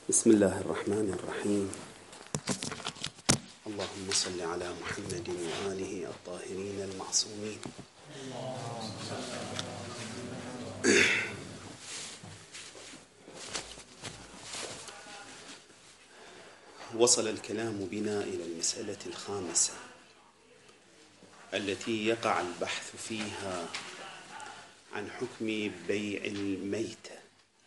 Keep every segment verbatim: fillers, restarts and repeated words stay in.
بسم الله الرحمن الرحيم. اللهم صل على محمد وآله الطاهرين المعصومين. وصل الكلام بنا إلى المسألة الخامسة التي يقع البحث فيها عن حكم بيع الميتة.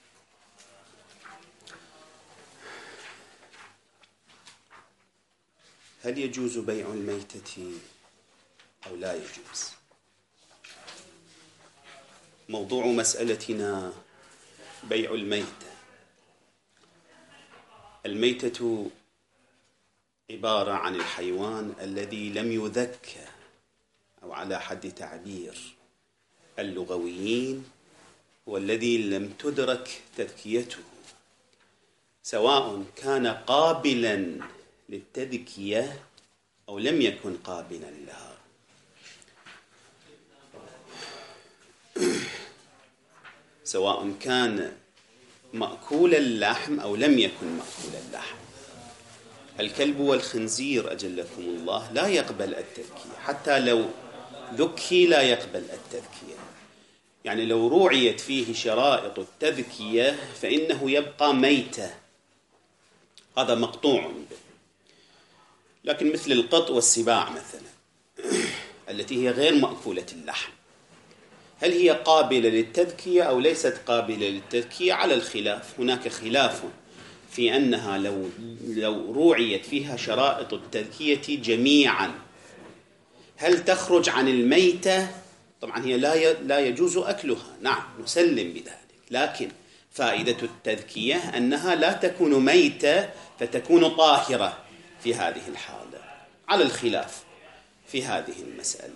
هل يجوز بيع الميتة أو لا يجوز؟ موضوع مسألتنا بيع الميتة. الميتة عبارة عن الحيوان الذي لم يذكى، أو على حد تعبير اللغويين والذي لم تدرك تذكيته، سواء كان قابلا للتذكية أو لم يكن قابلا لها. سواء كان مأكول اللحم أو لم يكن مأكول اللحم. الكلب والخنزير أجلكم الله لا يقبل التذكية، حتى لو ذكي لا يقبل التذكية. يعني لو روعيت فيه شرائط التذكية فإنه يبقى ميتة، هذا مقطوع به. لكن مثل القط والسباع مثلا التي هي غير مأكولة اللحم، هل هي قابلة للتذكية أو ليست قابلة للتذكية؟ على الخلاف. هناك خلاف في أنها لو لو روعيت فيها شرائط التذكية جميعا هل تخرج عن الميتة؟ طبعا هي لا لا يجوز أكلها، نعم نسلم بذلك، لكن فائدة التذكية أنها لا تكون ميتة فتكون طاهرة في هذه الحالة، على الخلاف في هذه المسألة.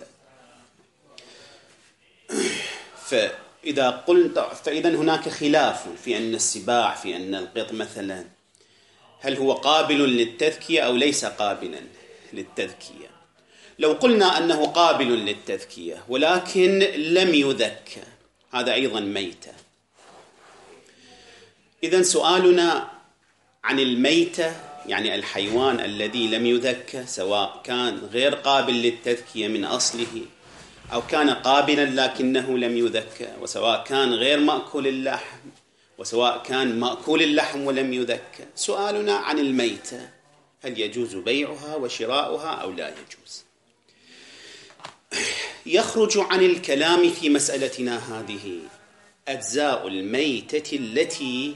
فإذا قلت فإذا هناك خلاف في أن السباع، في أن القط مثلا، هل هو قابل للتذكية أو ليس قابلا للتذكية؟ لو قلنا أنه قابل للتذكية ولكن لم يذكى، هذا أيضا ميتة. إذن سؤالنا عن الميتة، يعني الحيوان الذي لم يذكى، سواء كان غير قابل للتذكية من أصله أو كان قابلا لكنه لم يذكى، وسواء كان غير مأكول اللحم وسواء كان مأكول اللحم ولم يذكى. سؤالنا عن الميتة، هل يجوز بيعها وشراؤها أو لا يجوز؟ يخرج عن الكلام في مسألتنا هذه أجزاء الميتة التي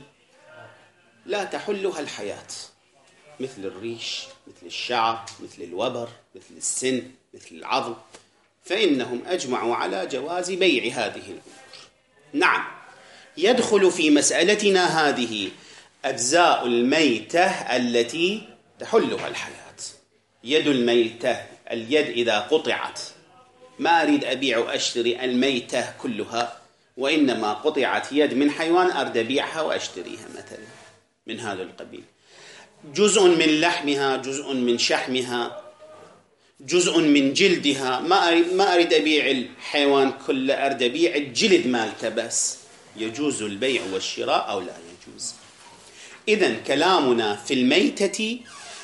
لا تحلها الحياة، مثل الريش، مثل الشعر، مثل الوبر، مثل السن، مثل العظم، فإنهم أجمعوا على جواز بيع هذه الأمور. نعم، يدخل في مسألتنا هذه أجزاء الميتة التي تحلها الحياة. يد الميتة، اليد إذا قطعت، ما أريد أبيع وأشتري الميتة كلها، وإنما قطعت يد من حيوان أريد أبيعها وأشتريها مثلا، من هذا القبيل. جزء من لحمها، جزء من شحمها، جزء من جلدها، ما أريد, ما أريد أبيع الحيوان كله، أريد أبيع الجلد مالته بس. يجوز البيع والشراء أو لا يجوز؟ إذن كلامنا في الميتة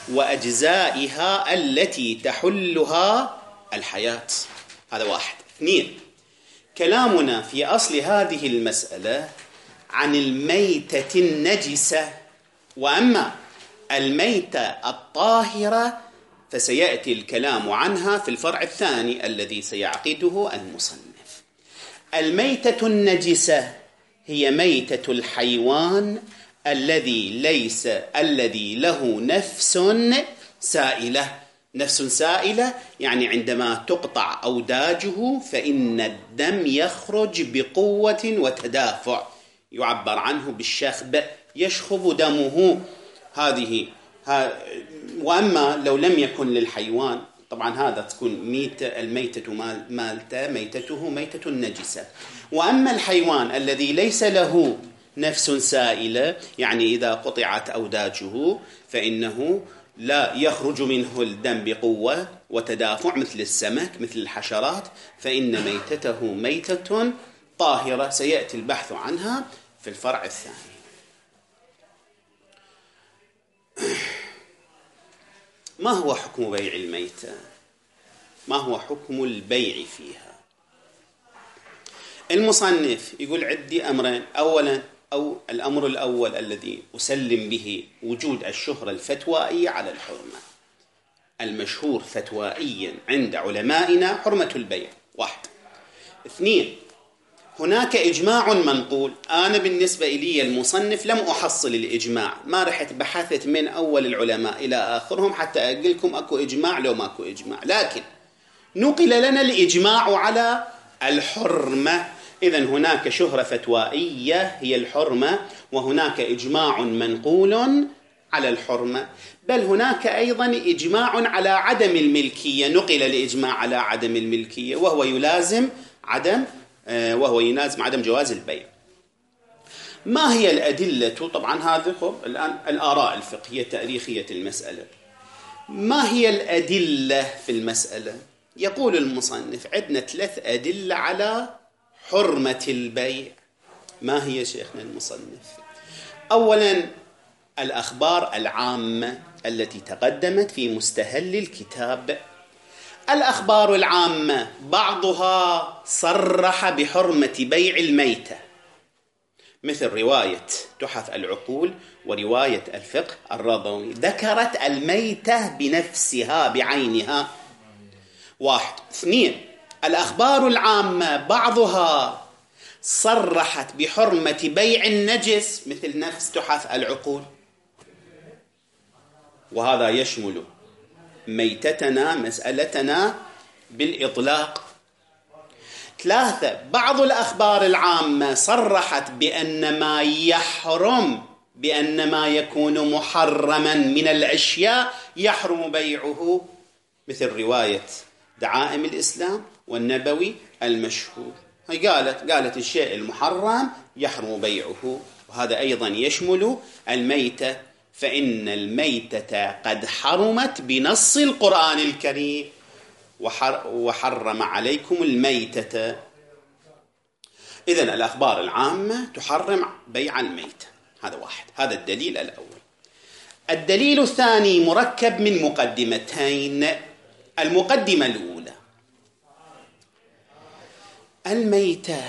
وأجزائها التي تحلها الحياة، هذا واحد. اثنين، كلامنا في أصل هذه المسألة عن الميتة النجسة، وأما الميتة الطاهرة فسيأتي الكلام عنها في الفرع الثاني الذي سيعقده المصنف. الميتة النجسة هي ميتة الحيوان الذي ليس الذي له نفس سائلة. نفس سائلة يعني عندما تقطع أوداجه فإن الدم يخرج بقوة وتدافع، يعبر عنه بالشخب، يشخب دمه. هذه ها. وأما لو لم يكن للحيوان، طبعا هذا تكون ميتة، الميتة مالته ميتته ميتة نجسة. وأما الحيوان الذي ليس له نفس سائلة، يعني إذا قطعت أوداجه فإنه لا يخرج منه الدم بقوة وتدافع مثل السمك، مثل الحشرات، فإن ميتته ميتة طاهرة، سيأتي البحث عنها في الفرع الثاني. ما هو حكم بيع الميتة؟ ما هو حكم البيع فيها؟ المصنف يقول عندي أمرين. أولا، أو الأمر الأول الذي أسلم به وجود الشهرة الفتوائية على الحرمة. المشهور فتوائيا عند علمائنا حرمة البيع. واحد. اثنين، هناك إجماع منقول. أنا بالنسبة إلي المصنف لم أحصل الإجماع، ما رحت بحثت من أول العلماء إلى آخرهم حتى أقول لكم أكو إجماع لو ماكو إجماع، لكن نقل لنا الإجماع على الحرمة. إذن هناك شهرة فتوائية هي الحرمة، وهناك إجماع منقول على الحرمة، بل هناك أيضا إجماع على عدم الملكية. نقل الإجماع على عدم الملكية، وهو يلازم عدم وهو يلازم عدم جواز البيع. ما هي الأدلة؟ طبعا هذه الآن الآراء الفقهية تاريخية المسألة. ما هي الأدلة في المسألة؟ يقول المصنف عندنا ثلاث أدلة على حرمة البيع. ما هي شيخنا المصنف؟ أولا، الأخبار العامة التي تقدمت في مستهل الكتاب. الأخبار العامة بعضها صرح بحرمة بيع الميتة، مثل رواية تحف العقول ورواية الفقه الرضوي، ذكرت الميتة بنفسها بعينها. واحد. اثنين، الأخبار العامة بعضها صرحت بحرمة بيع النجس، مثل نفس تحف العقول، وهذا يشمل ميتتنا مسألتنا بالإطلاق. ثلاثة، بعض الأخبار العامة صرحت بأن ما يحرم بأن ما يكون محرما من الأشياء يحرم بيعه، مثل رواية دعائم الإسلام والنبوي المشهور. هي قالت قالت الشيء المحرم يحرم بيعه، وهذا أيضا يشمل الميتة، فإن الميتة قد حرمت بنص القرآن الكريم، وحرم عليكم الميتة. إذن الأخبار العامة تحرم بيع الميتة. هذا واحد، هذا الدليل الأول. الدليل الثاني مركب من مقدمتين. المقدمة الأولى، الميتة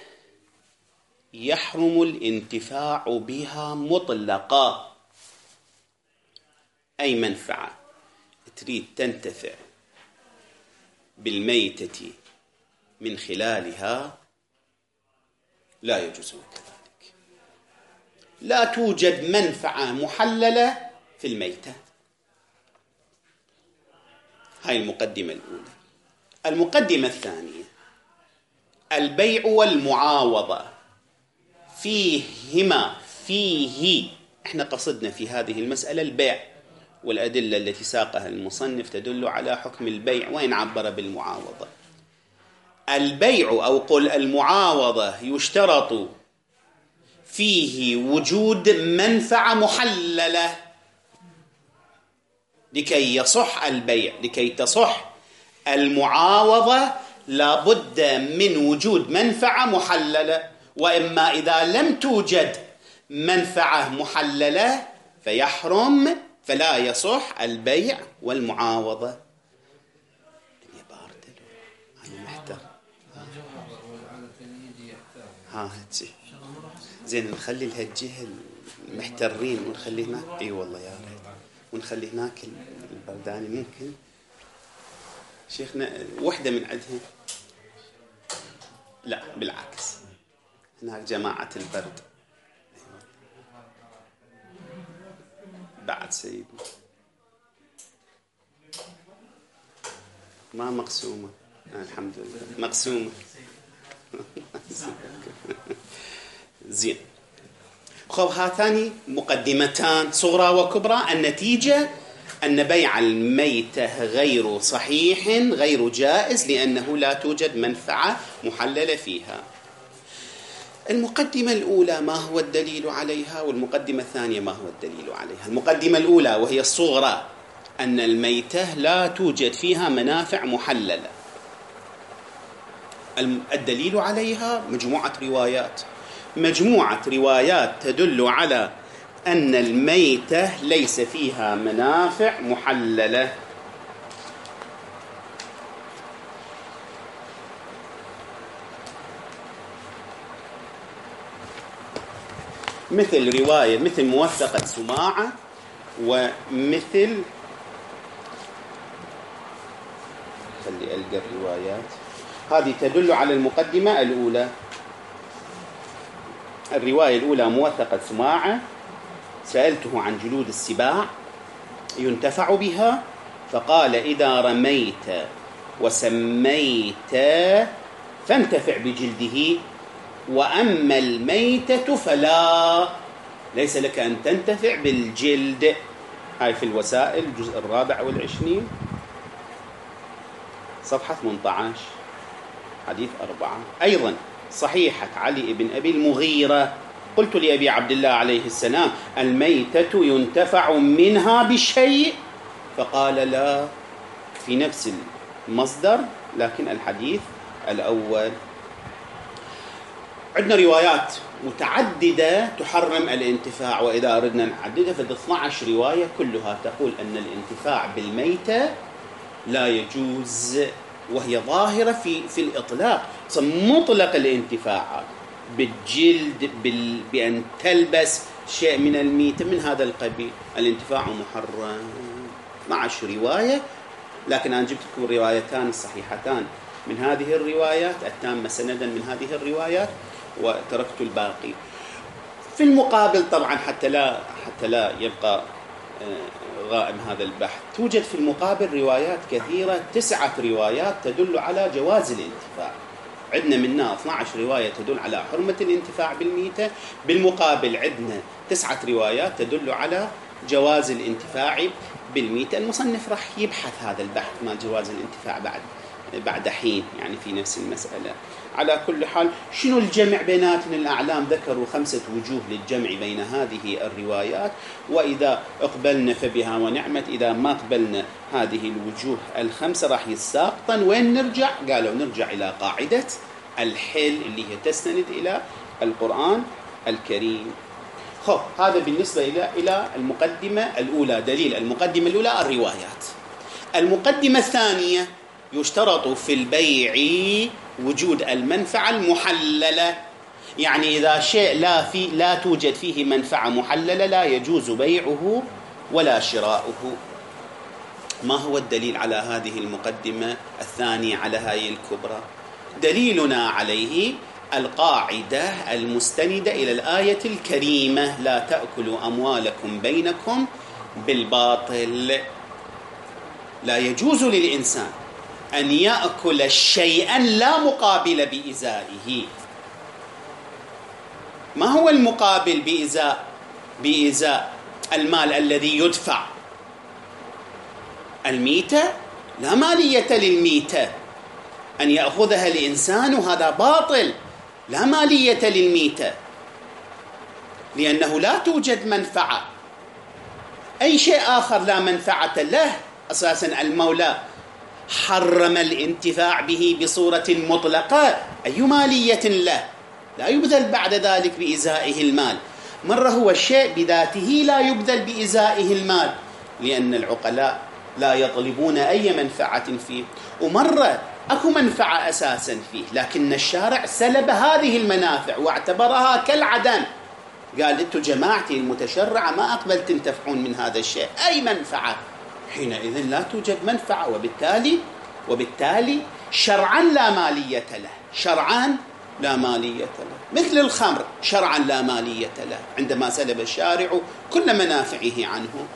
يحرم الانتفاع بها مطلقا. أي منفعة تريد تنتفع بالميتة من خلالها لا يجوز كذلك. لا توجد منفعة محللة في الميتة. هاي المقدمة الأولى. المقدمة الثانية، البيع والمعاوضة فيهما فيه احنا قصدنا في هذه المسألة البيع، والأدلة التي ساقها المصنف تدل على حكم البيع وإن عبر بالمعاوضة. البيع أو قل المعاوضة يشترط فيه وجود منفعة محللة لكي يصح البيع. لكي تصح المعاوضة لابد من وجود منفعة محللة، وإما إذا لم توجد منفعة محللة فيحرم، فلا يصح البيع والمعاوضة. يا بارد أنا محتار. ها هاتي زين، نخلي الهجيه المحترين ونخليه هناك. اي والله يا ريت، ونخلي هناك البرداني. ممكن شيخنا وحدة من عندهم؟ لا بالعكس، هناك جماعة البرد بعد سيدي ما مقسومة. آه الحمد لله مقسومة. زين. خب هاتان مقدمتان صغرى وكبرى. النتيجة أن بيع الميتة غير صحيح غير جائز، لأنه لا توجد منفعة محللة فيها. المقدمة الأولى ما هو الدليل عليها، والمقدمة الثانية ما هو الدليل عليها. المقدمة الأولى وهي الصغرى، أن الميتة لا توجد فيها منافع محللة. الدليل عليها مجموعة روايات مجموعة روايات تدل على أن الميتة ليس فيها منافع محللة. مثل رواية مثل موثقة سماعة، ومثل خلي ألقى الروايات هذه تدل على المقدمة الأولى. الرواية الأولى موثقة سماعة: سألته عن جلود السباع ينتفع بها فقال: إذا رميت وسميت فانتفع بجلده، وأما الميتة فلا، ليس لك أن تنتفع بالجلد. هاي في الوسائل الجزء الرابع والعشرين صفحة ثمانية عشر حديث أربعة. أيضا صحيحة علي بن أبي المغيرة: قلت لأبي عبد الله عليه السلام: الميتة ينتفع منها بشيء؟ فقال: لا، في نفس المصدر لكن الحديث الأول. عندنا روايات متعددة تحرم الانتفاع، وإذا أردنا نعددها فد اثنتي عشرة رواية كلها تقول أن الانتفاع بالميتة لا يجوز، وهي ظاهرة في في الإطلاق، مطلق الانتفاع بالجلد، بال... بأن تلبس شيء من الميتة من هذا القبيل، الانتفاع محرم. اثنتي عشرة رواية، لكن أنا جبت لكم روايتان صحيحتان من هذه الروايات، التامة سندا من هذه الروايات، وتركت الباقي. في المقابل طبعا حتى لا حتى لا يبقى غائم هذا البحث، توجد في المقابل روايات كثيرة، تسعة روايات تدل على جواز الانتفاع. عندنا منها اثنتي عشرة رواية تدل على حرمة الانتفاع بالميتة، بالمقابل عندنا تسعة روايات تدل على جواز الانتفاع بالميتة. المصنف راح يبحث هذا البحث مال جواز الانتفاع بعد بعد حين، يعني في نفس المسألة. على كل حال، شنو الجمع بيناتنا؟ الأعلام ذكروا خمسة وجوه للجمع بين هذه الروايات، وإذا اقبلنا فبها ونعمت، إذا ما قبلنا هذه الوجوه الخمسة راح يساقطن. وين نرجع؟ قالوا نرجع إلى قاعدة الحل اللي هي تستند إلى القرآن الكريم. خب، هذا بالنسبة إلى إلى المقدمة الأولى. دليل المقدمة الأولى الروايات. المقدمة الثانية: يشترط في البيع وجود المنفعة المحللة، يعني إذا شيء لا في لا توجد فيه منفعة محللة لا يجوز بيعه ولا شراؤه. ما هو الدليل على هذه المقدمة الثانية على هاي الكبرى؟ دليلنا عليه القاعدة المستندة إلى الآية الكريمة: لا تأكلوا أموالكم بينكم بالباطل. لا يجوز للإنسان أن يأكل شيئا لا مقابل بإزائه. ما هو المقابل بإزاء بإزاء المال الذي يدفع؟ الميتة، لا مالية للميتة. أن يأخذها الإنسان وهذا باطل، لا مالية للميتة، لأنه لا توجد منفعة. أي شيء آخر لا منفعة له، أساسا المولى حرم الانتفاع به بصورة مطلقة، أي مالية له، لا يبذل بعد ذلك بإزائه المال. مرة هو الشيء بذاته لا يبذل بإزائه المال، لأن العقلاء لا يطلبون أي منفعة فيه، ومرة أكو منفعة أساسا فيه، لكن الشارع سلب هذه المنافع واعتبرها كالعدم. قال: أنتم جماعتي المتشرعة ما أقبل تنتفعون من هذا الشيء، أي منفعة. حينئذ لا توجد منفعة، وبالتالي وبالتالي شرعا لا مالية له، شرعا لا مالية له. مثل الخمر شرعا لا مالية له، عندما سلب الشارع كل منافعه عنه.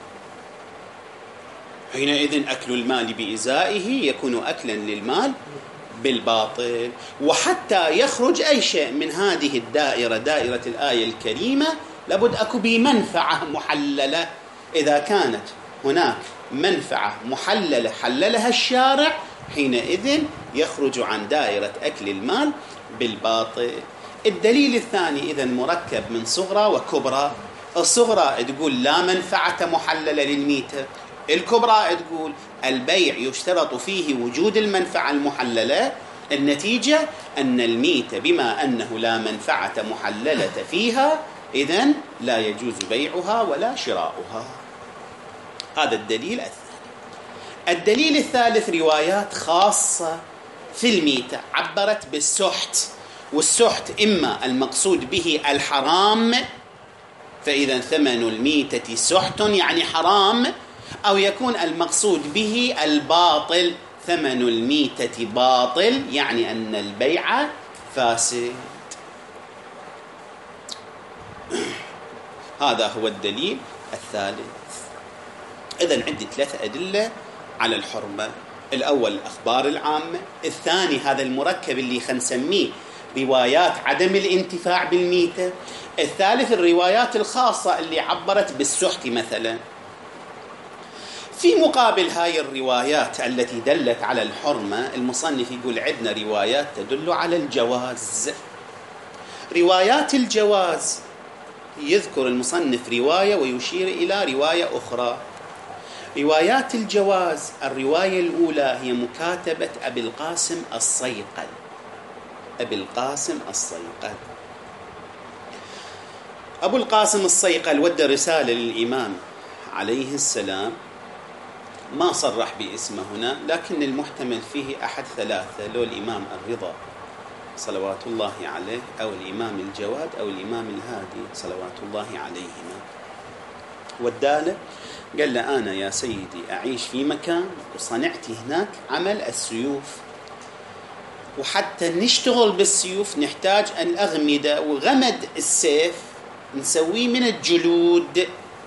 حينئذ أكل المال بإزائه يكون أكلا للمال بالباطل. وحتى يخرج أي شيء من هذه الدائرة، دائرة الآية الكريمة، لابد أكو بمنفعة محللة. إذا كانت هناك منفعة محللة حللها الشارع، حينئذ يخرج عن دائرة أكل المال بالباطل. الدليل الثاني إذن مركب من صغرى وكبرى. الصغرى تقول لا منفعة محللة للميتة، الكبرى تقول البيع يشترط فيه وجود المنفعة المحللة. النتيجة أن الميتة بما أنه لا منفعة محللة فيها إذن لا يجوز بيعها ولا شراؤها. هذا الدليل الثاني. الدليل الثالث روايات خاصة في الميتة عبرت بالسحت، والسحت إما المقصود به الحرام، فإذا ثمن الميتة سحت يعني حرام، أو يكون المقصود به الباطل، ثمن الميتة باطل يعني أن البيع فاسد. هذا هو الدليل الثالث. إذن عندي ثلاثة أدلة على الحرمة. الأول الأخبار العامة، الثاني هذا المركب اللي خنسميه روايات عدم الانتفاع بالميتة، الثالث الروايات الخاصة اللي عبرت بالسحت مثلا. في مقابل هاي الروايات التي دلت على الحرمة، المصنف يقول عندنا روايات تدل على الجواز. روايات الجواز يذكر المصنف رواية ويشير إلى رواية أخرى. روايات الجواز، الرواية الأولى هي مكاتبة أبي القاسم الصيقل. أبي القاسم الصيقل أبو القاسم الصيقل ودى رسالة للإمام عليه السلام، ما صرح باسمه هنا، لكن المحتمل فيه أحد ثلاثة، لو الإمام الرضا صلوات الله عليه، أو الإمام الجواد، أو الإمام الهادي صلوات الله عليهما. وداله قال له أنا يا سيدي أعيش في مكان وصنعت هناك عمل السيوف، وحتى نشتغل بالسيوف نحتاج أن أغمد وغمد السيف نسويه من الجلود،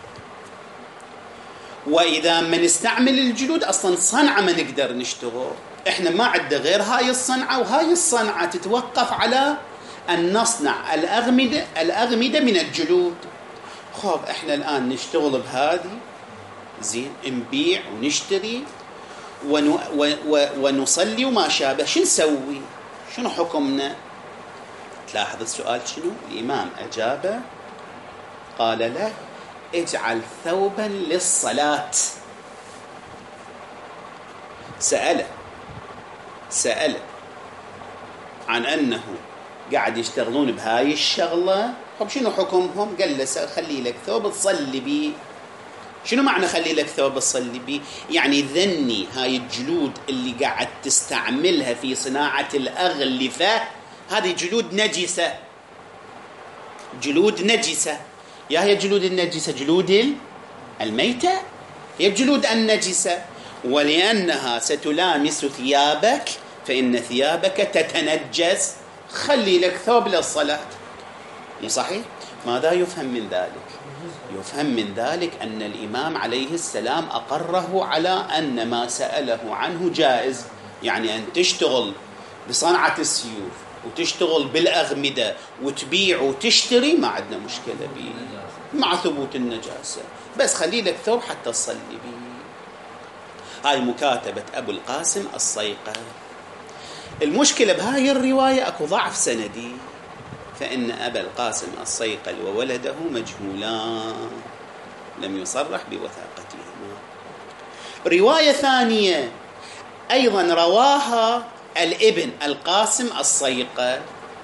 وإذا ما نستعمل الجلود أصلا صنعة ما نقدر نشتغل، إحنا ما عندنا غير هاي الصنعة، وهاي الصنعة تتوقف على أن نصنع الأغمدة الأغمدة من الجلود. خب إحنا الآن نشتغل بهذه، زين، نبيع ونشتري ون ونصلي وما شابه، شو نسوي؟ شنو حكمنا؟ تلاحظ السؤال شنو؟ الإمام أجابه قال له اجعل ثوبا للصلاة. سأله سأله عن أنه قاعد يشتغلون بهاي الشغلة، طب شنو حكمهم؟ قال له خلي لك ثوب تصلي بيه. شنو معنى خلي لك ثوب تصلي بيه؟ يعني ذني هاي الجلود اللي قاعد تستعملها في صناعة الأغلفة هذه جلود نجسة، جلود نجسة. يا هي جلود النجسة جلود الميتة، هي الجلود النجسة، ولأنها ستلامس ثيابك فإن ثيابك تتنجس، خلي لك ثوب للصلاة. مو صحيح؟ ماذا يفهم من ذلك؟ يفهم من ذلك أن الإمام عليه السلام أقره على أن ما سأله عنه جائز، يعني أن تشتغل بصنعة السيوف وتشتغل بالأغمدة وتبيع وتشتري ما عندنا مشكلة به مع ثبوت النجاسة، بس خلي لك ثوب حتى تصلي به. هاي مكاتبة أبو القاسم الصيقل. المشكلة بهاي الرواية أكو ضعف سندي، فإن أبا القاسم الصيقل وولده مجهولان لم يصرح بوثاقتهما. رواية ثانية أيضا رواها الابن القاسم الصيقل،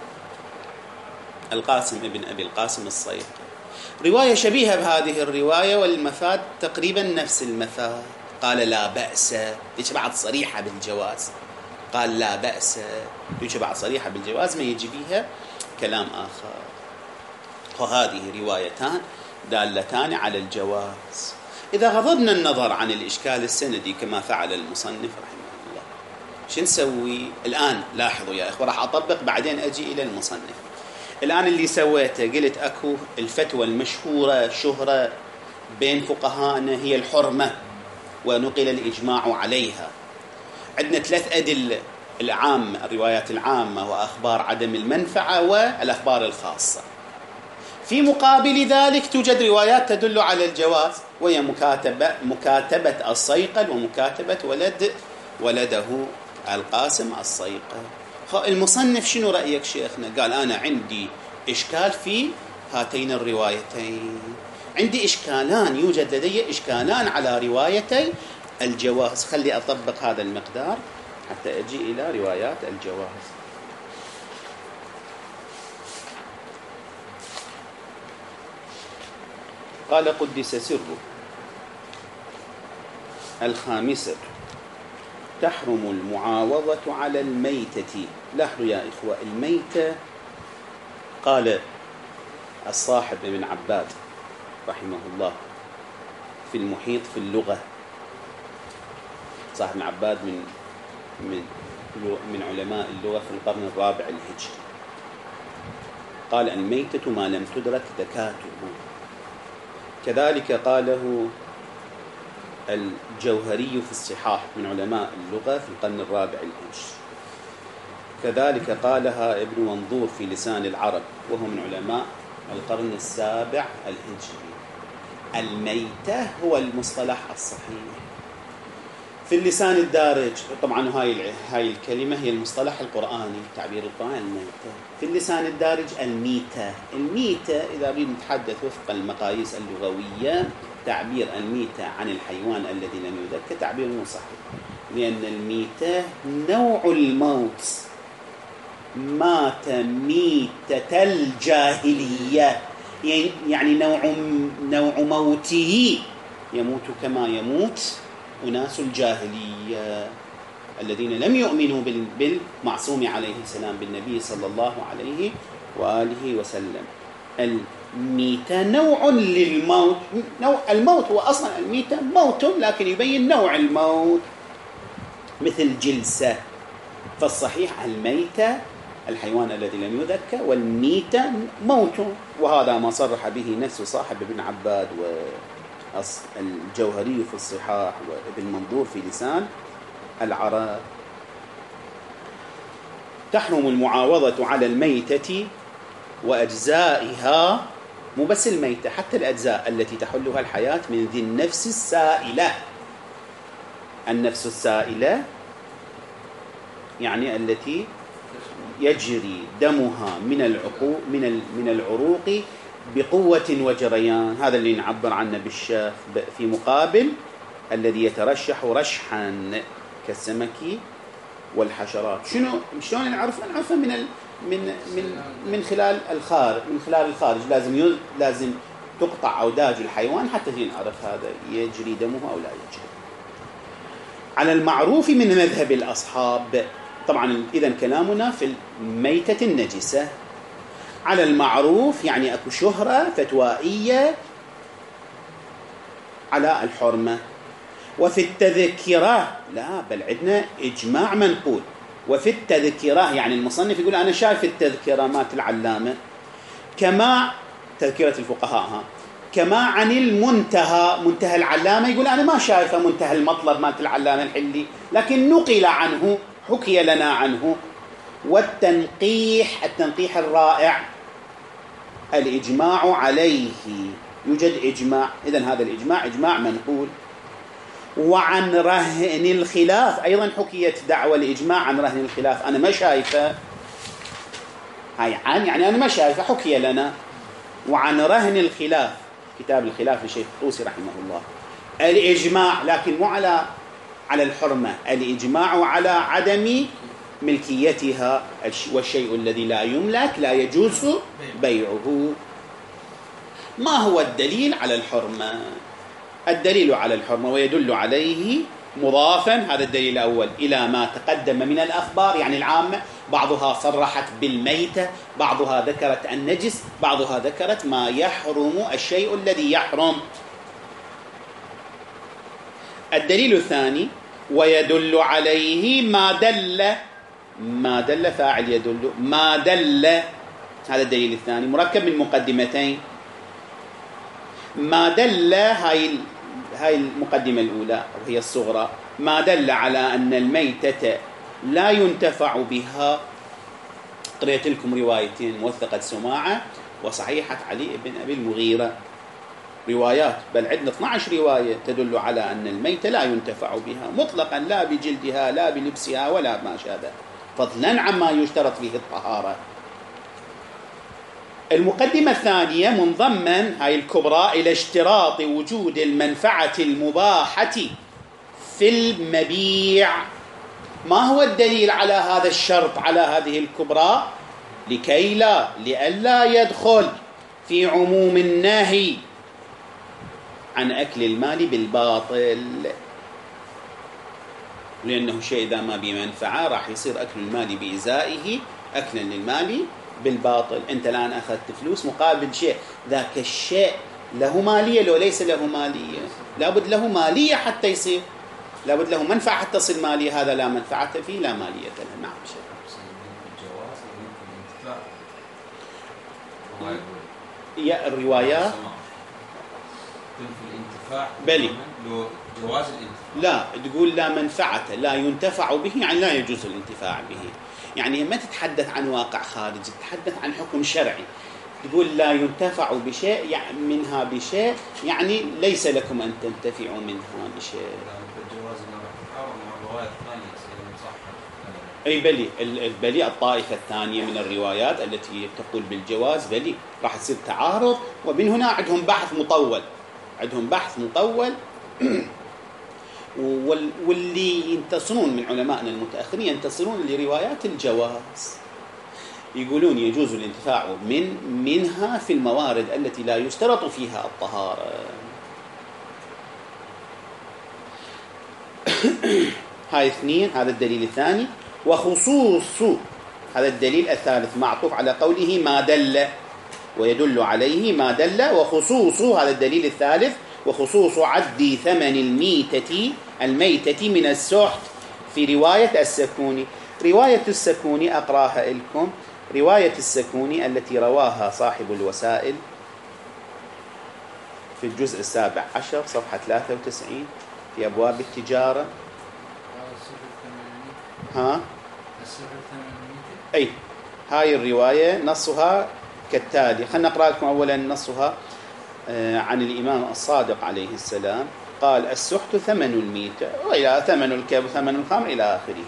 القاسم ابن أبي القاسم الصيقل، رواية شبيهة بهذه الرواية والمفاد تقريبا نفس المفاد. قال لا بأس، يجي بعد صريحة بالجواز، قال لا بأس، يجي بعد صريحة بالجواز ما يجي بيها كلام آخر. وهذه روايتان دالتان على الجواز. إذا غضضنا النظر عن الإشكال السندي كما فعل المصنف رحمه الله، شو نسوي الآن؟ لاحظوا يا إخوة، راح أطبق بعدين أجي إلى المصنف. الآن اللي سويته قلت أكو الفتوى المشهورة شهرة بين فقهاءنا هي الحرمة، ونقل الإجماع عليها. عندنا ثلاث أدلة العامة، الروايات العامة وأخبار عدم المنفعة والأخبار الخاصة. في مقابل ذلك توجد روايات تدل على الجواز، وهي مكاتبة مكاتبة الصيقل ومكاتبة ولد ولده القاسم الصيقل. المصنف شنو رأيك شيخنا؟ قال أنا عندي إشكال في هاتين الروايتين، عندي إشكالان، يوجد لدي إشكالان على روايتي الجواز. خلي أطبق هذا المقدار حتى أجي إلى روايات الجواز. قال قدس سره. الخامسة تحرم المعاوضة على الميتة. لاحظوا يا إخوة، الميتة قال الصاحب ابن عباد رحمه الله في المحيط في اللغة، صاحب ابن عباد من من من علماء اللغة في القرن الرابع الهجري، قال الميتة ما لم تدرك ذكاته. كذلك قاله الجوهري في الصحاح من علماء اللغة في القرن الرابع الهجري. كذلك قالها ابن منظور في لسان العرب وهو من علماء القرن السابع الهجري. الميتة هو المصطلح الصحيح. في اللسان الدارج طبعا هاي هاي الكلمة هي المصطلح القرآني، تعبير القرآن الميتة. في اللسان الدارج الميتة. الميتة إذا نريد نتحدث وفق المقاييس اللغوية، تعبير الميتة عن الحيوان الذي لم يذكر تعبير مو صحيح، لأن الميتة نوع الموت، مات ميتة الجاهلية، يعني نوع نوع موته يموت كما يموت أناس الجاهلية الذين لم يؤمنوا بالمعصوم عليه السلام، بالنبي صلى الله عليه وآله وسلم. الميتة نوع للموت. نوع الموت هو أصلا الميتة موت، لكن يبين نوع الموت مثل جلسة. فالصحيح الميتة الحيوان الذي لم يذكى، والميتة موت، وهذا ما صرح به نفس صاحب ابن عباد والجوهري في الصحاح وابن منظور في لسان العرب. تحرم المعاوضة على الميتة وأجزائها، مو بس الميتة، حتى الأجزاء التي تحلها الحياة من ذي النفس السائلة. النفس السائلة يعني التي يجري دمها من العقو من من العروق بقوة وجريان، هذا اللي نعبر عنه بالشاف، في مقابل الذي يترشح رشحا كالسمك والحشرات. شنو شلون نعرفه؟ نعرفه من ال من من من خلال الخارج، من خلال الخارج لازم لازم تقطع أوداج الحيوان حتى نعرف هذا يجري دمه أو لا يجري. على المعروف من مذهب الأصحاب، طبعا إذن كلامنا في الميتة النجسة. على المعروف يعني أكو شهرة فتوائية على الحرمة. وفي التذكرة لا، بل عندنا إجماع منقول. وفي التذكرة يعني المصنف يقول أنا شايف التذكرة مات العلامة كما تذكرة الفقهاء ها كما عن المنتهى، منتهى العلامة يقول أنا ما شايفه منتهى المطلب مات العلامة الحلي، لكن نقل عنه، حكي لنا عنه. والتنقيح، التنقيح الرائع، الإجماع عليه، يوجد إجماع، إذن هذا الإجماع إجماع منقول. وعن رهن الخلاف أيضا حكيت دعوى الإجماع عن رهن الخلاف، أنا ما شايفه، هاي عن يعني أنا ما شايفه، حكي لنا. وعن رهن الخلاف، كتاب الخلاف للشيخ الطوسي رحمه الله، الإجماع، لكن مو على على الحرمة، الإجماع على عدم ملكيتها، والشيء الذي لا يملك لا يجوز بيعه. ما هو الدليل على الحرمة؟ الدليل على الحرمة ويدل عليه مضافا، هذا الدليل الأول، إلى ما تقدم من الأخبار يعني العامة، بعضها صرحت بالميتة، بعضها ذكرت النجس، بعضها ذكرت ما يحرم، الشيء الذي يحرم. الدليل الثاني ويدل عليه ما دل، ما دل فاعل يدل، ما دل، هذا الدليل الثاني مركب من مقدمتين. ما دل، هاي هاي المقدمة الأولى وهي الصغرى، ما دل على أن الميتة لا ينتفع بها. قرأت لكم روايتين، موثقة سماعة وصحيحة علي بن أبي المغيرة، روايات، بل عندنا اثنتي عشرة رواية تدل على أن الميتة لا ينتفع بها مطلقا، لا بجلدها لا بلبسها ولا ما شابه، فضلا عما يشترط فيه الطهارة. المقدمة الثانية منضمن، هاي الكبرى، إلى اشتراط وجود المنفعة المباحة في المبيع. ما هو الدليل على هذا الشرط، على هذه الكبرى؟ لكي لا لئلا يدخل في عموم النهي عن أكل المال بالباطل، لأنه شيء إذا ما بمنفعة راح يصير أكل المال بإزائه أكلا للمال بالباطل. أنت الآن أخذت فلوس مقابل شيء، ذاك الشيء له مالية لو ليس له مالية؟ لابد له مالية حتى يصير، لابد له منفعة حتى تصير مالية. هذا لا منفعة فيه لا مالية له. نعم شيء يا الروايات بلي جواز الانتفاع، لا تقول لا منفعة لا ينتفع به، يعني لا يجوز الانتفاع به. يعني ما تتحدث عن واقع خارجي، تتحدث عن حكم شرعي. تقول لا ينتفع بشيء يعني منها بشيء، يعني ليس لكم أن تنتفعوا منها بشيء. أي بلي البلي الطائفة الثانية من الروايات التي تقول بالجواز بلي راح تصير تعارض، ومن هنا عندهم بحث مطول، عندهم بحث مطول واللي ينتصرون من علمائنا المتأخرين ينتصرون لروايات الجواز، يقولون يجوز الانتفاع من منها في الموارد التي لا يشترط فيها الطهارة. هاي اثنين، هذا الدليل الثاني. وخصوص هذا الدليل الثالث معطوف على قوله ما دل، ويدل عليه ما دل. وخصوص هذا الدليل الثالث وخصوص عد ثمن الميتة الميتة من السحت في رواية السكوني. رواية السكوني أقراها لكم. رواية السكوني التي رواها صاحب الوسائل في الجزء السابع عشر صفحة ثلاثة وتسعين في أبواب التجارة. ها أي هاي الرواية نصها كالتالي. خلنا نقرأ لكم أولا نصها عن الإمام الصادق عليه السلام. قال السحت ثمن الميتة وإلى ثمن الكيل وثمن الخمر إلى آخره.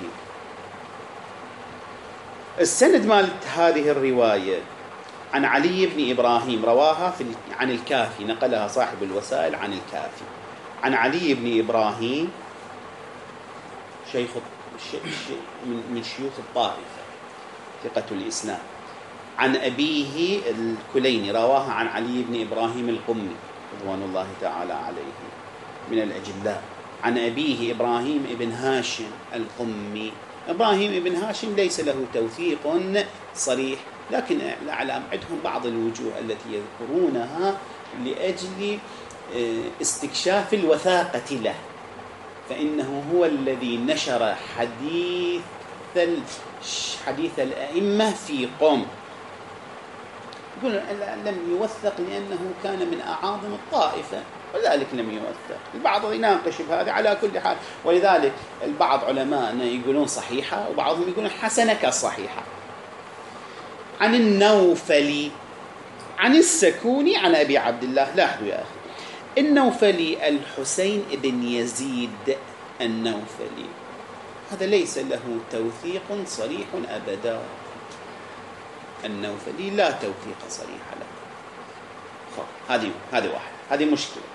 السند مالت هذه الرواية عن علي بن إبراهيم، رواها في عن الكافي، نقلها صاحب الوسائل عن الكافي، عن علي بن إبراهيم شيخ من شيوخ الطائفة ثقة الإسلام، عن أبيه الكليني، رواها عن علي بن إبراهيم القمي رضوان الله تعالى عليه من الأجلاء، عن أبيه إبراهيم ابن هاشم القمي. إبراهيم ابن هاشم ليس له توثيق صريح، لكن الأعلام عندهم بعض الوجوه التي يذكرونها لأجل استكشاف الوثاقة له، فإنه هو الذي نشر حديث حديث الأئمة في قوم. يقول لم يوثق لأنه كان من أعاظم الطائفة، ولذلك لم يوثق. البعض يناقش بهذا على كل حال، ولذلك البعض علماءنا يقولون صحيحة وبعضهم يقولون حسنة كصحيحة. عن النوفلي عن السكوني عن أبي عبد الله. لاحظوا يا أخي، النوفلي الحسين بن يزيد النوفلي، هذا ليس له توثيق صريح أبدا. النوفلي لا توثيق صريح له. هذه هذه واحد، هذه مشكلة.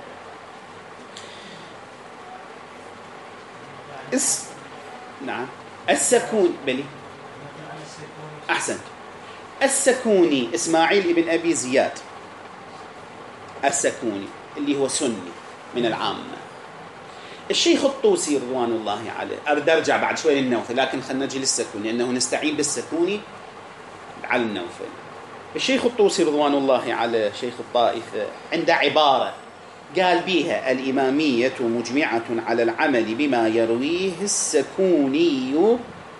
اس نعم السكون بلي أحسنت. السكوني إسماعيل بن أبي زياد السكوني اللي هو سني من العامة. الشيخ الطوسي رضوان الله عليه، أريد أرجع بعد شوي للنوفل لكن خلنا نجي للسكوني لأنه نستعين بالسكوني على النوفل. الشيخ الطوسي رضوان الله على شيخ الطائفة عنده عبارة قال بها الإمامية مجمعة على العمل بما يرويه السكوني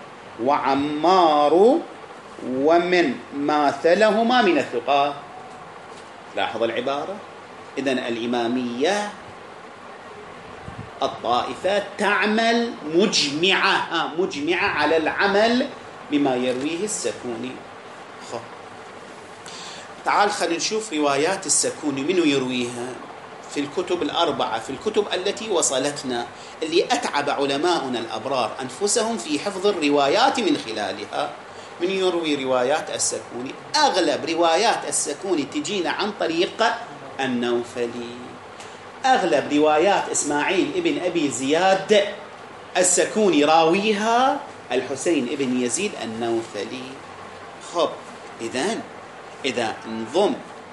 وعمار ومن ماثلهما من الثقات. لاحظ العبارة. إذن الإمامية الطائفة تعمل مجمعة مجمعة على العمل بما يرويه السكوني. خب تعال خلينا نشوف روايات السكوني منو يرويها في الكتب الأربعة، في الكتب التي وصلتنا اللي أتعب علماؤنا الأبرار أنفسهم في حفظ الروايات من خلالها. من يروي روايات السكوني؟ أغلب روايات السكوني تجينا عن طريق النوفلي. أغلب روايات إسماعيل ابن أبي زياد السكوني راويها الحسين ابن يزيد النوفلي. خب إذن إذا انضم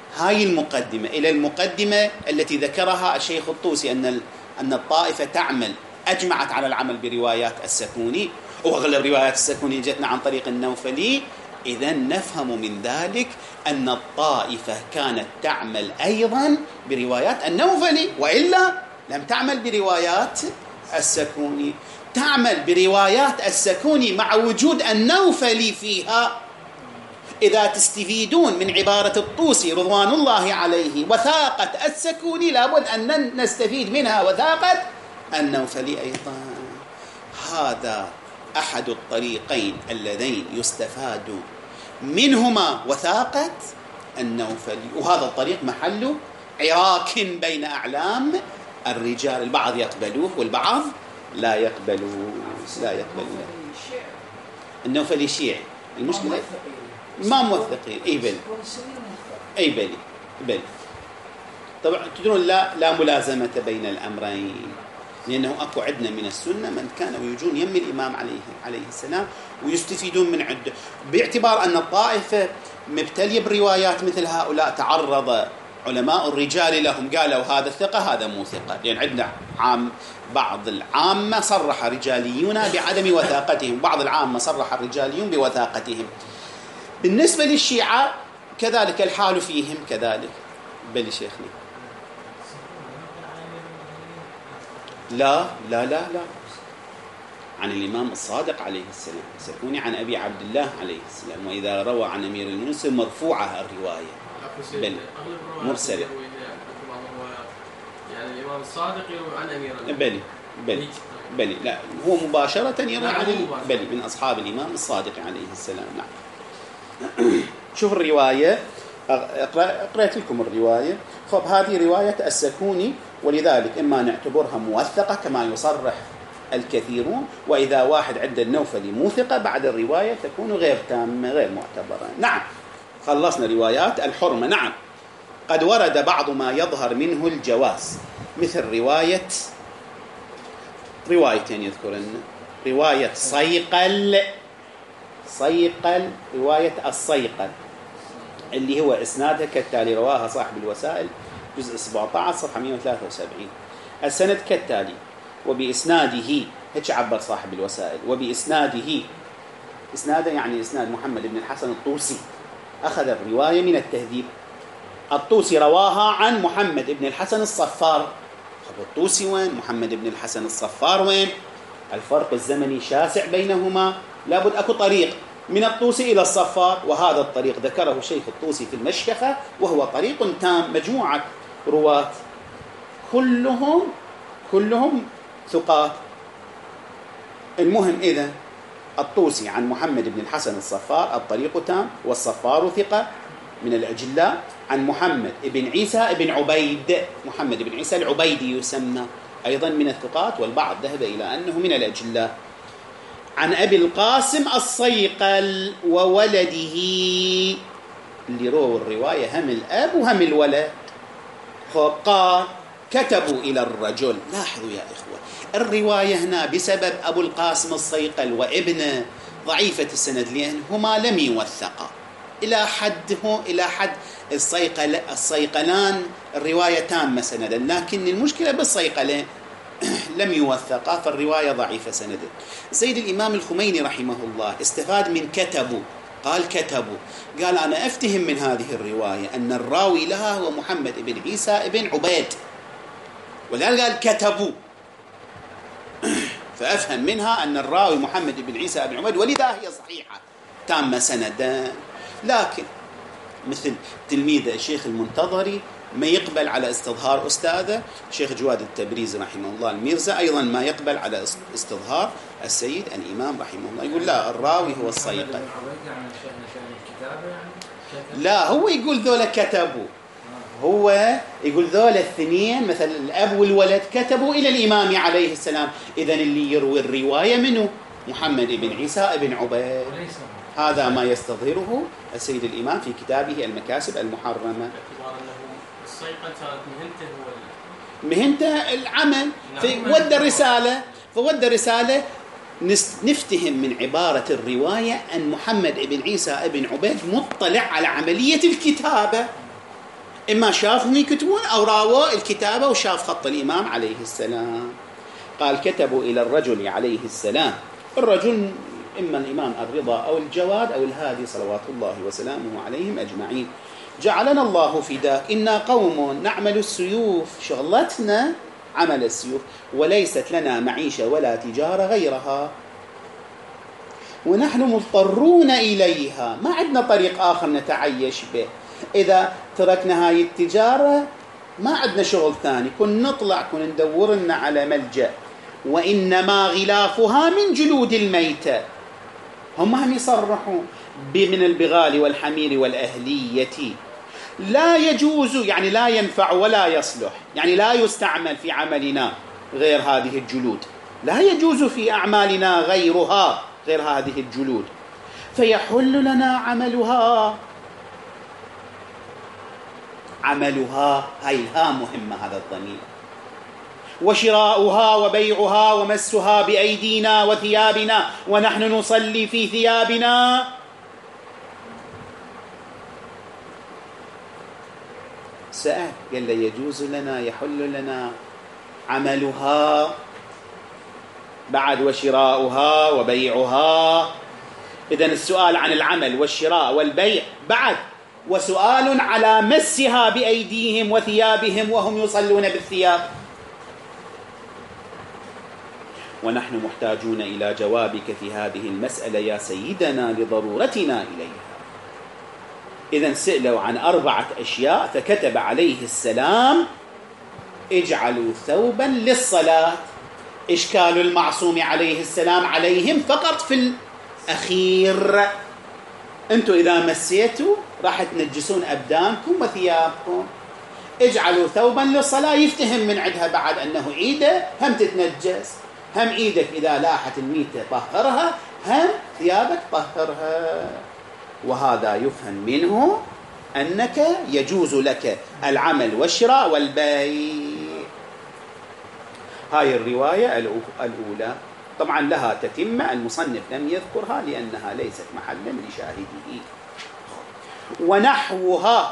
هاي المقدمة إلى المقدمة التي ذكرها الشيخ الطوسي أن أن الطائفة تعمل أجمعت على العمل بروايات السكوني، وأغلب روايات السكوني جتنا عن طريق النوفلي. إذا نفهم من ذلك أن الطائفة كانت تعمل أيضا بروايات النوفلي، وإلا لم تعمل بروايات السكوني. تعمل بروايات السكوني مع وجود النوفلي فيها. إذا تستفيدون من عبارة الطوسي رضوان الله عليه وثاقة السكوني، لابد أن نستفيد منها وثاقة النوفلي أيضا. هذا أحد الطريقين اللذين يستفاد منهما وثاقة النوفلي، وهذا الطريق محله عراك بين أعلام الرجال، البعض يقبلوه والبعض لا يقبلوه لا يقبلوه. النوفلي شيعي، المشكلة ما موثقين. اي بل اي بل بل طبعا تدرون لا لا ملازمة بين الأمرين، لأنه أكو عندنا من السنة من كانوا يجون يم الإمام عليه عليه السلام ويستفيدون من عده، باعتبار أن الطائفة مبتلية بروايات مثل هؤلاء. تعرض علماء الرجال لهم قالوا هذا الثقة هذا مو ثقة، لأن عندنا عام بعض العامة صرح رجاليون بعدم وثاقتهم، بعض العامة صرح الرجاليون بوثاقتهم. بالنسبة للشيعة كذلك الحال فيهم كذلك. بل شيخنا لا لا لا لا عن الإمام الصادق عليه السلام، سكوني عن أبي عبد الله عليه السلام، وإذا روى عن أمير المؤمنين مرفوعة الرواية، بل مرسلة. يعني الإمام الصادق يروي عن أمير المؤمنين. بل بل بل لا هو مباشرة يروي عن بل من أصحاب الإمام الصادق عليه السلام. نعم. شوف الرواية، قرأت لكم الرواية. خب هذه رواية السكوني، ولذلك إما نعتبرها موثقة كما يصرح الكثيرون، وإذا واحد عند النوفلي موثقة بعد الرواية تكون غير تامة غير معتبرة. نعم. خلصنا روايات الحرمة. نعم. قد ورد بعض ما يظهر منه الجواز، مثل رواية روايتين يذكرن، رواية صيقل صيقل رواية الصيقل اللي هو إسنادها كالتالي: رواها صاحب الوسائل جزء سبعة عشر صفحة مئة وثلاثة وسبعين. السند كالتالي: وبإسناده، هيك عبر صاحب الوسائل، وبإسناده، إسناده يعني إسناد محمد بن الحسن الطوسي، أخذ الرواية من التهذيب. الطوسي رواها عن محمد بن الحسن الصفار. الطوسي وين؟ محمد بن الحسن الصفار وين؟ الفرق الزمني شاسع بينهما، لابد أكو طريق من الطوسي إلى الصفار، وهذا الطريق ذكره الشيخ الطوسي في المشكخة، وهو طريق تام، مجموعة رواة كلهم كلهم ثقات. المهم إذا الطوسي عن محمد بن الحسن الصفار الطريق تام، والصفار ثقة من الأجلاء، عن محمد بن عيسى بن عبيد، محمد بن عيسى العبيدي يسمى أيضا من الثقات، والبعض ذهب إلى أنه من الأجلاء، عن أبي القاسم الصيقل وولده، اللي رووا الرواية هم الأب وهم الولد. فقال: كتبوا إلى الرجل. لاحظوا يا إخوة، الرواية هنا بسبب أبو القاسم الصيقل وابنه ضعيفة السند، لأنهما لم يوثقا إلى حده إلى حد الصيقل الصيقلان الرواية تامة سندا، لكن المشكلة بالصيقلين لم يوثقا، فالرواية ضعيفة سندا. سيد الإمام الخميني رحمه الله استفاد من كتبوا، قال كتبوا، قال أنا أفتهم من هذه الرواية أن الراوي لها هو محمد بن عيسى بن عبيد، ولذلك قال كتبوا، فأفهم منها أن الراوي محمد بن عيسى بن عبيد، ولذا هي صحيحة تامة سندا. لكن مثل تلميذ الشيخ المنتظري ما يقبل على استظهار أستاذه الشيخ جواد التبريزي رحمه الله الميرزا، أيضا ما يقبل على استظهار السيد الإمام رحمه الله، يقول لا الراوي هو الصيقل. لا هو يقول ذولا كتبوا، هو يقول ذولا الاثنين مثل الأب والولد كتبوا إلى الإمام عليه السلام، إذن اللي يروي الرواية منه محمد بن عيسى بن عبيد. هذا ما يستظهره السيد الإمام في كتابه المكاسب المحرمة. الصيقل كانت مهنته هو مهنته العمل، فود الرسالة فود الرسالة نفتهم من عبارة الرواية أن محمد بن عيسى بن عبيد مطلع على عملية الكتابة، إما شافهم يكتبون أو راووا الكتابة وشاف خط الإمام عليه السلام. قال كتبوا إلى الرجل عليه السلام، الرجل إما الإمام الرضا أو الجواد أو الهادي صلوات الله وسلامه عليهم أجمعين. جعلنا الله فداك، إنا قوم نعمل السيوف، شغلتنا عمل السيوف، وليست لنا معيشة ولا تجارة غيرها، ونحن مضطرون إليها، ما عندنا طريق آخر نتعيش به. إذا تركنا هاي التجارة ما عندنا شغل ثاني، كن نطلع كن ندور لنا على ملجأ. وإنما غلافها من جلود الميتة، هم هم يصرحون من البغال والحمير والأهلية، لا يجوز يعني لا ينفع ولا يصلح، يعني لا يستعمل في عملنا غير هذه الجلود، لا يجوز في أعمالنا غيرها غير هذه الجلود، فيحل لنا عملها. عملها هاي الها مهمة، هذا الضمير. وشراؤها وبيعها ومسها بأيدينا وثيابنا، ونحن نصلي في ثيابنا. سأل قال يجوز لنا يحل لنا عملها بعد وشراؤها وبيعها. إذن السؤال عن العمل والشراء والبيع بعد، وسؤال على مسها بأيديهم وثيابهم وهم يصلون بالثياب. ونحن محتاجون إلى جوابك في هذه المسألة يا سيدنا لضرورتنا إليها. إذن سئلوا عن أربعة أشياء، فكتب عليه السلام اجعلوا ثوبا للصلاة. إشكال المعصوم عليه السلام عليهم فقط في الأخير، أنتم إذا مسيتوا راح تنجسون أبدانكم وثيابكم. اجعلوا ثوبا للصلاة، يفتهم من عندها بعد أنه عيدة هم تتنجس، هم إيدك إذا لاحت الميتة طهرها، هم ثيابك طهرها. وهذا يفهم منه أنك يجوز لك العمل والشراء والبيع. هاي الرواية الأولى طبعا لها تتمة، المصنف لم يذكرها لأنها ليست محلا لشاهده. ونحوها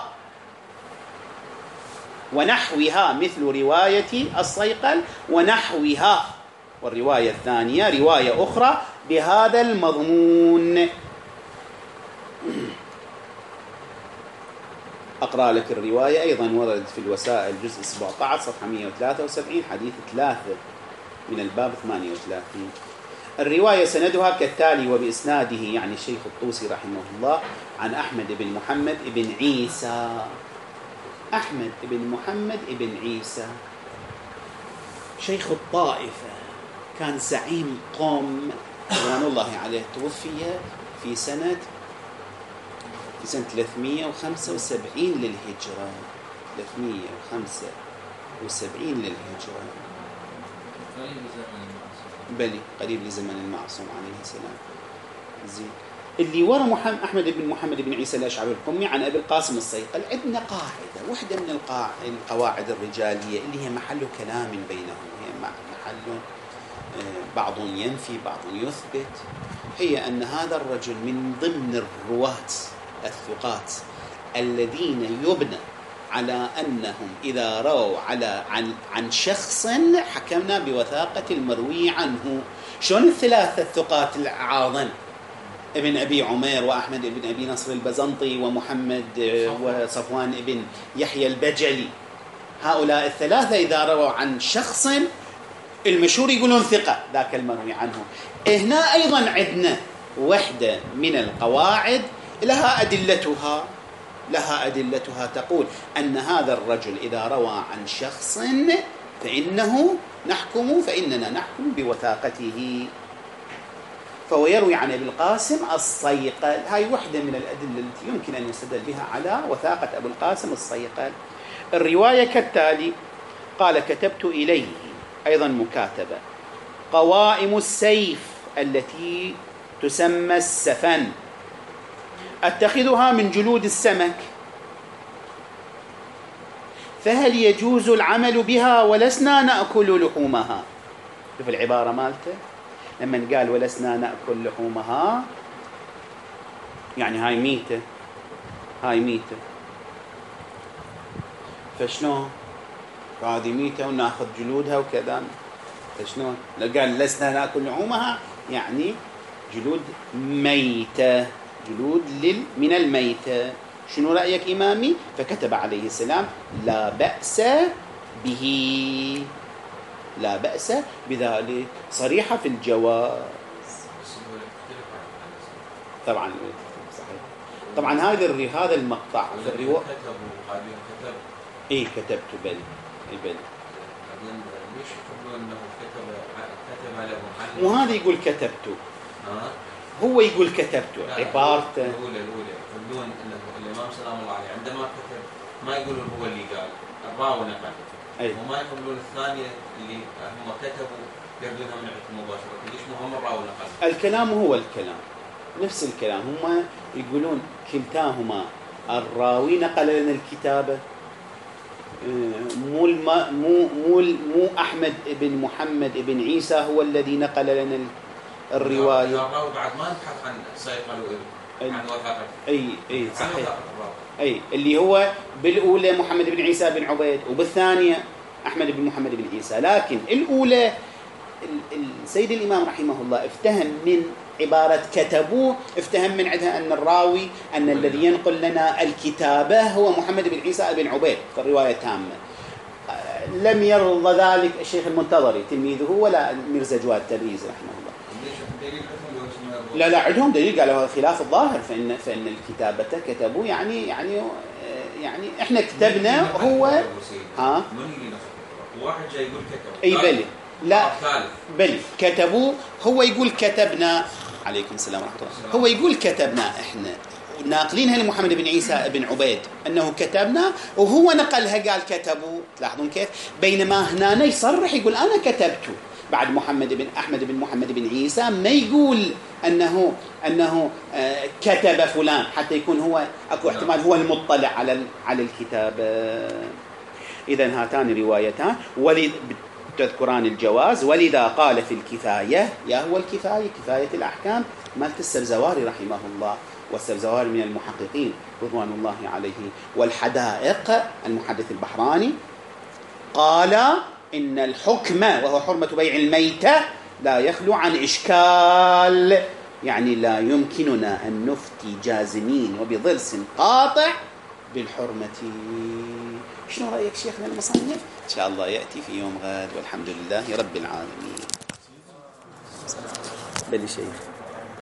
ونحوها مثل رواية الصيقل ونحوها، والرواية الثانية رواية أخرى بهذا المضمون. أقرأ لك الرواية أيضا، وردت في الوسائل جزء سبعة عشر صفحة مئة وثلاثة وسبعين حديث ثلاثة من الباب ثمانية وثلاثين. الرواية سندها كالتالي وبإسناده، يعني الشيخ الطوسي رحمه الله، عن أحمد بن محمد بن عيسى. أحمد بن محمد بن عيسى شيخ الطائفة، كان زعيم قوم رضوان الله عليه، توفي في سنة في سنة ثلاثمئة وخمسة وسبعين للهجرة، ثلاثمئة وخمسة وسبعين للهجرة، بلي قريب لزمن المعصوم عليه السلام. زين، اللي ورا محمد أحمد بن محمد بن عيسى الأشعري القمي عن أبي القاسم الصيقل، عندنا قاعدة واحدة من القواعد الرجالية اللي هي محل كلام بينهم، هي محل بعض ينفي بعض يثبت، هي أن هذا الرجل من ضمن الرواة الثقات الذين يبنى على أنهم إذا رووا على عن عن شخص حكمنا بوثاقة المروي عنه. شلون الثلاثة الثقات العاظم، ابن أبي عمير وأحمد بن أبي نصر البزنطي ومحمد وصفوان ابن يحيى البجلي، هؤلاء الثلاثة إذا رووا عن شخص المشهور يقولون ثقة ذاك المروي عنه. هنا أيضا عندنا وحدة من القواعد لها أدلتها لها أدلتها تقول أن هذا الرجل إذا روى عن شخص فإنه نحكم فإننا نحكم بوثاقته. فهو يروي عن أبي القاسم الصيقل، هاي وحدة من الأدلة التي يمكن أن يستدل بها على وثاقة أبو القاسم الصيقل. الرواية كالتالي: قال كتبت إليه، أيضا مكاتبة، قوائم السيف التي تسمى السفن أتخذها من جلود السمك، فهل يجوز العمل بها ولسنا نأكل لحومها؟ شوف العبارة مالته، لما قال ولسنا نأكل لحومها يعني هاي ميتة، هاي ميتة فشلون؟ هذه ميتة وناخذ جلودها وكذا، فشلون؟ قال لسنا ناكل لحومها، يعني جلود ميتة، جلود لل من الميتة. شنو رأيك إمامي؟ فكتب عليه السلام لا بأس به، لا بأس بذلك، صريحة في الجواز. طبعا صحيح. طبعا هذا هذا المقطع في الرواية ايه كتبت بل بل ليش يقولون انه كتب كتب له محل؟ وهذا يقول كتبت، ها هو يقول كتبت عبارته الاولى الاولى يقولون انه الامام سلام الله عليه عندما كتب ما يقولون هو اللي قال، الراوي نقل، أي. وما يقولون الثانيه اللي هم كتبوا يردونها من عند مباشره، ليش مو هم الراوي نقل؟ الكلام هو الكلام، نفس الكلام، هم يقولون كلتاهما، الراوي نقل لنا الكتابة، مو الم... مو مو مو أحمد بن محمد بن عيسى هو الذي نقل لنا الرواية. الراوي بعد ما نبحث عن صيقل عن وثاقة. أي أي صحيح. أي اللي هو بالأولى محمد بن عيسى بن عبيد، وبالثانية أحمد بن محمد بن عيسى، لكن الأولى السيد الإمام رحمه الله افتهم من عبارة كتبوه، افتهم من عندها أن الراوي أن الذي ينقل لنا الكتابة هو محمد بن عيسى بن عبيد في الرواية تامة. لم يرضى ذلك الشيخ المنتظري تلميذه ولا ميرزا جواد تبريز رحمه الله. لا لا عندهم دليل، قالوا خلاف الظاهر، فإن فإن الكتابة كتبوا يعني يعني يعني إحنا كتبنا هو ها واحد جاي يقول كتب أي بلي لا بل كتبوا، هو يقول كتبنا، عليكم السلام ورحمة الله، هو يقول كتبنا، احنا ناقلينها لمحمد بن عيسى بن عبيد أنه كتبنا، وهو نقلها قال كتبوا، تلاحظون كيف؟ بينما هنا يصرح يقول أنا كتبت، بعد محمد بن أحمد بن محمد بن عيسى ما يقول أنه أنه كتب فلان، حتى يكون هو أكو احتمال هو المطلع على على الكتاب. إذن هاتان روايتان ولد تذكران الجواز، ولذا قال في الكفاية، يا هو الكفاية كفاية الأحكام مالت السبزواري رحمه الله، والسبزواري من المحققين رضوان الله عليه، والحدائق المحدث البحراني قال إن الحكم وهو حرمة بيع الميتة لا يخلو عن إشكال، يعني لا يمكننا أن نفتي جازمين وبضرس قاطع بالحرمة. شنو رأيك شيخنا المصنف؟ إن شاء الله يأتي في يوم غد، والحمد لله رب العالمين. بل شيخ